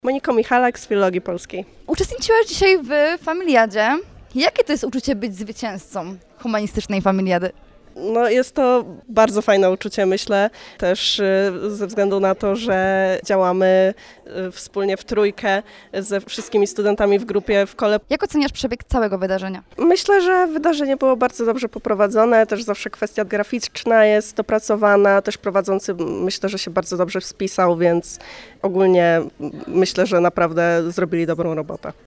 Monika Michalak z Filologii Polskiej. Uczestniczyłaś dzisiaj w Familiadzie. Jakie to jest uczucie być zwycięzcą humanistycznej Familiady? No, jest to bardzo fajne uczucie, myślę, też ze względu na to, że działamy wspólnie w trójkę ze wszystkimi studentami w grupie w kole. Jak oceniasz przebieg całego wydarzenia? Myślę, że wydarzenie było bardzo dobrze poprowadzone, też zawsze kwestia graficzna jest dopracowana, też prowadzący myślę, że się bardzo dobrze spisał, więc ogólnie myślę, że naprawdę zrobili dobrą robotę.